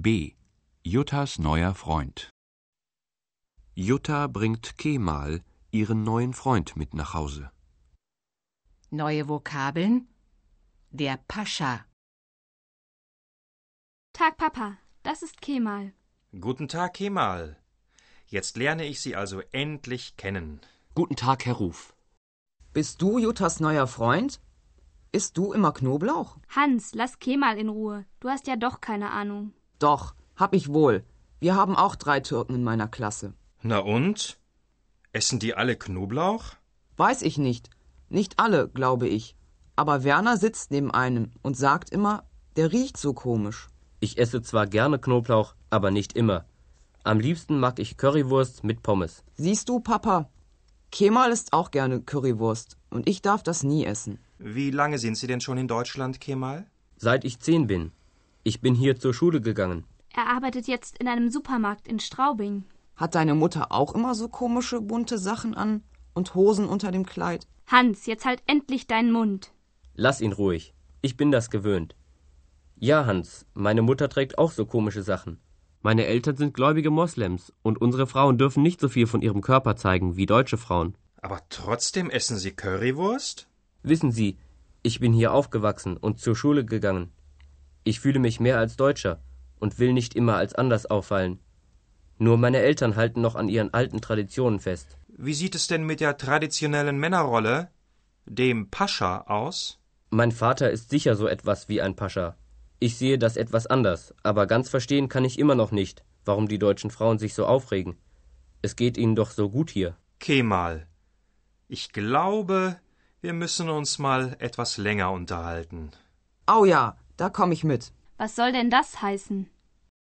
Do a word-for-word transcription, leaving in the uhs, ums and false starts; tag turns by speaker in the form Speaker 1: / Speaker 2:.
Speaker 1: B. Juttas neuer Freund. Jutta bringt Kemal, ihren neuen Freund, mit nach Hause.
Speaker 2: Neue Vokabeln: der Pascha.
Speaker 3: Tag, Papa, das ist Kemal.
Speaker 4: Guten Tag, Kemal. Jetzt lerne ich Sie also endlich kennen.
Speaker 5: Guten Tag, Herr Ruf.
Speaker 6: Bist du Juttas neuer Freund? Isst du immer Knoblauch?
Speaker 3: Hans, lass Kemal in Ruhe. Du hast ja doch keine Ahnung.
Speaker 6: Doch, hab ich wohl. Wir haben auch drei Türken in meiner Klasse.
Speaker 4: Na und? Essen die alle Knoblauch?
Speaker 6: Weiß ich nicht. Nicht alle, glaube ich. Aber Werner sitzt neben einem und sagt immer, der riecht so komisch.
Speaker 5: Ich esse zwar gerne Knoblauch, aber nicht immer. Am liebsten mag ich Currywurst mit Pommes.
Speaker 6: Siehst du, Papa? Kemal isst auch gerne Currywurst und ich darf das nie essen.
Speaker 4: Wie lange sind Sie denn schon in Deutschland, Kemal?
Speaker 5: Seit ich zehn bin. Ich bin hier zur Schule gegangen.
Speaker 3: Er arbeitet jetzt in einem Supermarkt in Straubing.
Speaker 6: Hat deine Mutter auch immer so komische, bunte Sachen an und Hosen unter dem Kleid?
Speaker 3: Hans, jetzt halt endlich deinen Mund.
Speaker 5: Lass ihn ruhig. Ich bin das gewöhnt. Ja, Hans, meine Mutter trägt auch so komische Sachen. Meine Eltern sind gläubige Moslems und unsere Frauen dürfen nicht so viel von ihrem Körper zeigen wie deutsche Frauen.
Speaker 4: Aber trotzdem essen Sie Currywurst?
Speaker 5: Wissen Sie, ich bin hier aufgewachsen und zur Schule gegangen. Ich fühle mich mehr als Deutscher und will nicht immer als anders auffallen. Nur meine Eltern halten noch an ihren alten Traditionen fest.
Speaker 4: Wie sieht es denn mit der traditionellen Männerrolle, dem Pascha, aus?
Speaker 5: Mein Vater ist sicher so etwas wie ein Pascha. Ich sehe das etwas anders, aber ganz verstehen kann ich immer noch nicht, warum die deutschen Frauen sich so aufregen. Es geht ihnen doch so gut hier.
Speaker 4: Kemal, ich glaube, wir müssen uns mal etwas länger unterhalten.
Speaker 6: Au ja, da komm ich mit.
Speaker 3: Was soll denn das heißen?